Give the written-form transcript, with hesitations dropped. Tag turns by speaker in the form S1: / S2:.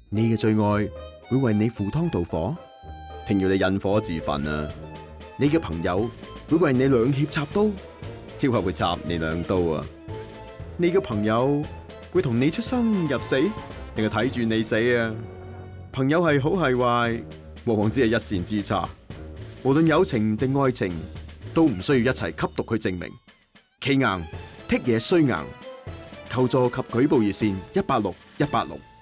S1: 你嘅最愛會為你赴湯蹈火，定要你引火自焚啊？你嘅朋友會為你兩肋插刀，抑或會插你兩刀啊？你嘅朋友會同你出生入死，定係睇住你死啊？朋友係好係壞，往往只係一線之差。無論友情定愛情，都唔需要一齊吸毒去證明。企硬剔嘢衰硬，求助及舉報熱線186-186。